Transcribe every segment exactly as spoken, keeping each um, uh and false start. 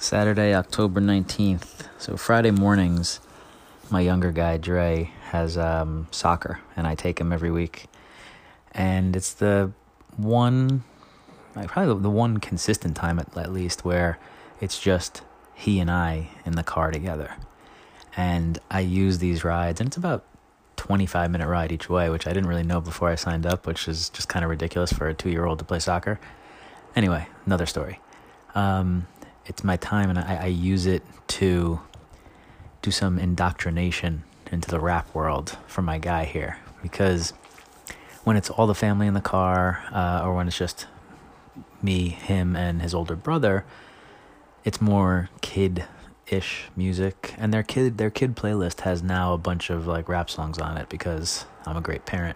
Saturday, October nineteenth. So Friday mornings, my younger guy, Dre, has um, soccer, and I take him every week. And it's the one, like, probably the one consistent time at, at least, where it's just he and I in the car together. And I use these rides, and it's about twenty-five minute ride each way, which I didn't really know before I signed up, which is just kind of ridiculous for a two-year-old to play soccer. Anyway, another story. Um, it's my time, and I, I use it to do some indoctrination into the rap world for my guy here. Because when it's all the family in the car, uh, or when it's just me, him, and his older brother, it's more kid-ish music. And their kid, their kid playlist has now a bunch of like rap songs on it because I'm a great parent.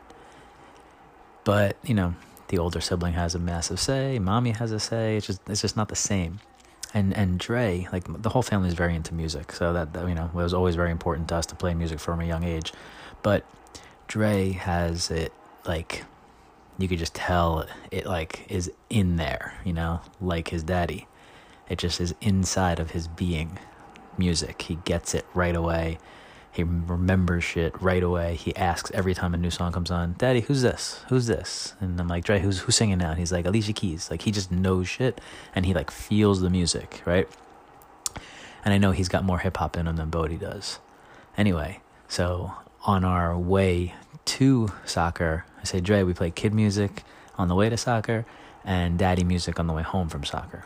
But, you know, the older sibling has a massive say, mommy has a say. It's just it's just not the same. And and Dre, like, the whole family is very into music, so that, that you know, it was always very important to us to play music from a young age. But Dre has it, like, you could just tell it, like, is in there, you know, like his daddy. It just is inside of his being, music. He gets it right away. He remembers shit right away. He asks every time a new song comes on, Daddy, who's this? Who's this? And I'm like, Dre, who's who's singing now? And he's like, Alicia Keys. Like, he just knows shit, and he, like, feels the music, right? And I know he's got more hip-hop in him than Bodie does. Anyway, so on our way to soccer, I say, Dre, we play kid music on the way to soccer and daddy music on the way home from soccer.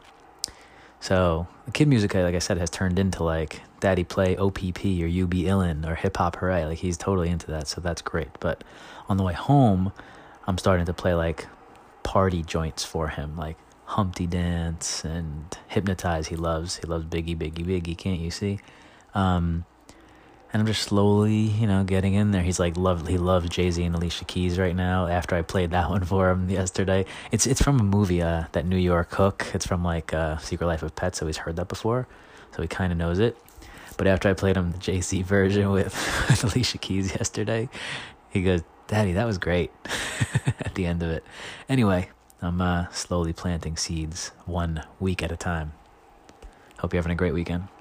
So the kid music, like I said, has turned into, like, Daddy play O P P or You Be Illin' or Hip Hop Hooray. Like, he's totally into that, so that's great. But on the way home, I'm starting to play, like, party joints for him, like Humpty Dance and Hypnotize. He loves. He loves Biggie, Biggie, Biggie, can't you see? Um, and I'm just slowly, you know, getting in there. He's like, love. He loves Jay-Z and Alicia Keys right now. After I played that one for him yesterday, it's it's from a movie, uh, that New York Hook. It's from, like, uh, Secret Life of Pets. So he's heard that before, so he kind of knows it. But after I played him the Jay-Z version with, with Alicia Keys yesterday, he goes, Daddy, that was great. At the end of it. Anyway, I'm uh, slowly planting seeds one week at a time. Hope you're having a great weekend.